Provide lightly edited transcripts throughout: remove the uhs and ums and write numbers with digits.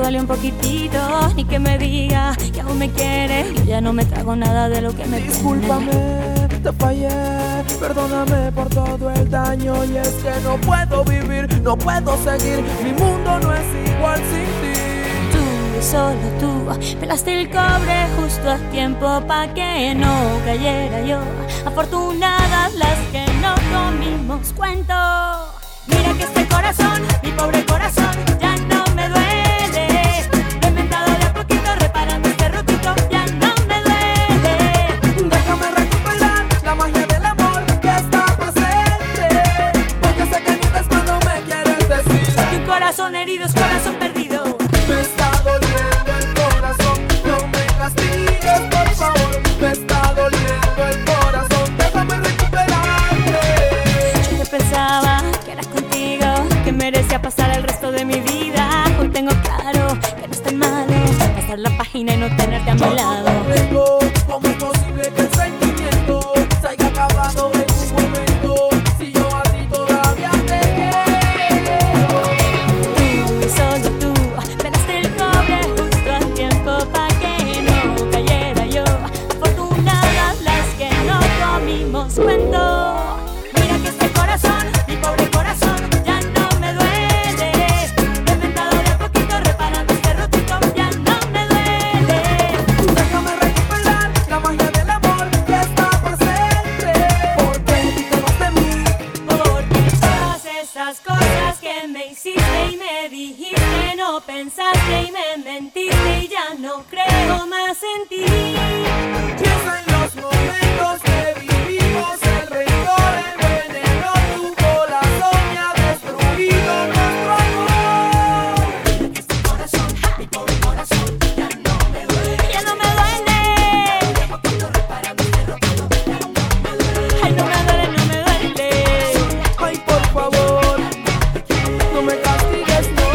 duele un poquitito, ni que me diga que aún me quiere. Yo ya no me trago nada de lo que me Discúlpame, te fallé, perdóname por todo el daño. Y es que no puedo vivir, no puedo seguir. Mi mundo no es igual sin ti. Tú y solo tú pelaste el cobre justo a tiempo pa' que no cayera yo. Afortunadas las que no comimos cuento. Mira que este corazón, mi pobre corazón, ya no me duele. He inventado de a poquito, reparando este rotito, ya no me duele. Déjame recuperar la magia del amor que está presente, porque sé que mientes cuando me quieres decir que un corazón herido es corazón perdido. me está doliendo el corazón, no me castigues por favor. Me está doliendo el corazón, déjame recuperarte. Yo que pensaba que eras contigo, que merecía pasar el resto de mi vida. Hoy tengo claro que no es tan malo pasar la página y no tenerte a mi lado. ¿Cómo es posible que el sentimiento se haya acabado en un momento? Si yo a ti todavía te quiero. Tú y solo tú pelaste el cobre justo a tiempo pa' que no cayera yo. Afortunadas las que no comimos cuento. Mira que este corazón, mi pobre corazón, ya no me duele. He inventado de a poquito, reparando este rotito, ya no me duele. Déjame recuperar la magia del amor que está presente, porque tú te vas de mí. Porque todas esas cosas que me hiciste y me dijiste, no pensaste y me mentiste y ya no creo más en ti. Piensa en los momentos que vivimos, el rencor envenenó tu corazón y ha destruido nuestro amor. Este corazón, mi pobre corazón, ya no me duele. Ya no me duele. Ay, no me duele, no me duele. Ay, por favor, no me castigues, no.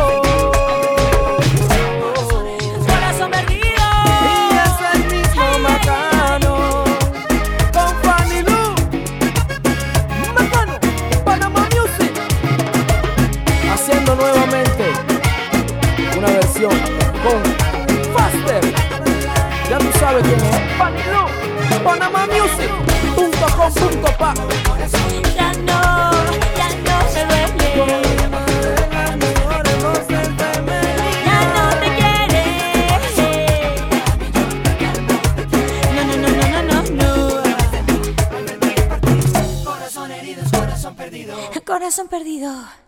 Corazón perdido. Y es el mismo Macano, con Fanny Lu. Macano, Panama Music, haciendo nuevamente una versión con Faster. Ya tú sabes quién es. Fanny Lu, Panama Music.com.pa. Ya no me duele. Ya no te quiere. No. Corazón herido es corazón perdido. Corazón perdido.